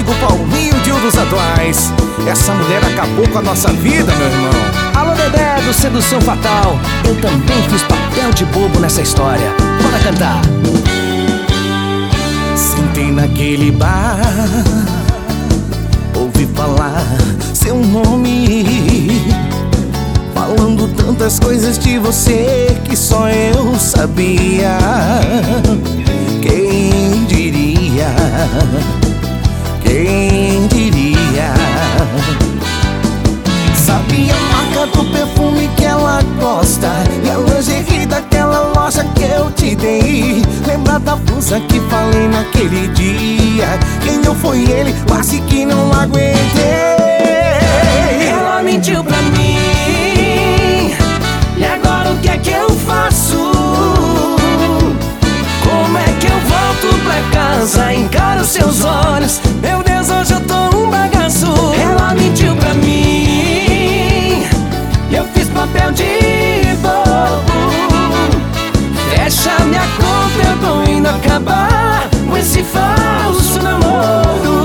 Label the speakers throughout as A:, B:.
A: amigo Paulinho de dos atuais. Essa mulher acabou com a nossa vida, meu irmão.
B: Alô, Dedé do Sedução Fatal. Eu também fiz papel de bobo nessa história. Bora cantar.
A: Sentei naquele bar, ouvi falar seu nome, falando tantas coisas de você que só eu sabia. Quem diria? Quem diria? Sabia a marca do perfume que ela gosta e a lingerie daquela loja que eu te dei. Lembra da blusa que falei naquele dia? Quem não foi ele, quase que não aguentei.
C: Ela mentiu pra mim, e agora o que é que eu faço? Como é que eu volto pra casa? Encaro seus olhos, meu Deus, hoje eu tô um bagaço. Ela mentiu pra mim, eu fiz papel de bobo. Fecha minha conta, eu tô indo acabar com esse falso namoro.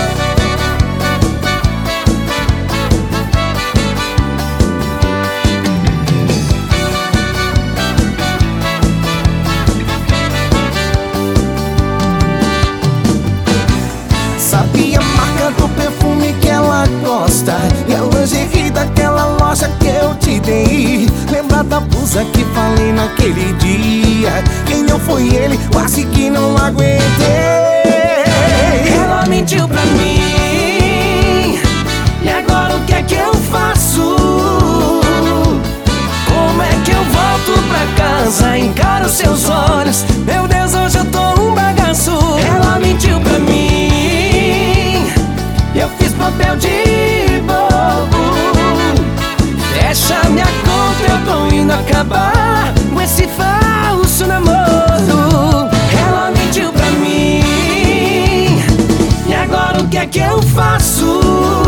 A: Sabia a marca do perfume que ela gosta e a lingerie daquela loja que eu te dei. Lembra da blusa que falei naquele dia? Quem não foi ele, quase que não aguentei.
C: Ela mentiu pra mim, e agora o que é que eu faço? Como é que eu volto pra casa? Encaro seus olhos, meu Deus, hoje eu tô um bagaço. Ela mentiu pra mim, eu fiz papel de bobo. Fecha minha conta, eu tô indo acabar com esse falso namoro. Ela mentiu pra mim, e agora o que é que eu faço?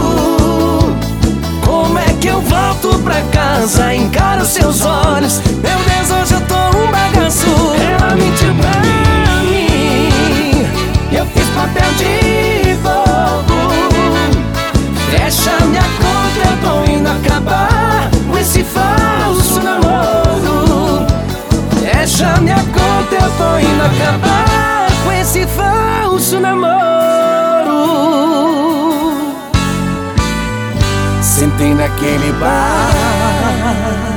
C: Como é que eu volto pra casa? Encaro seus olhos, meu Deus, hoje eu tô um bagaço. Ela mentiu pra mim, eu fiz papel de bobo. Fecha minha conta, eu tô indo acabar com esse falso namoro. Fecha minha conta, eu tô indo acabar com esse falso namoro.
A: Sentei naquele bar,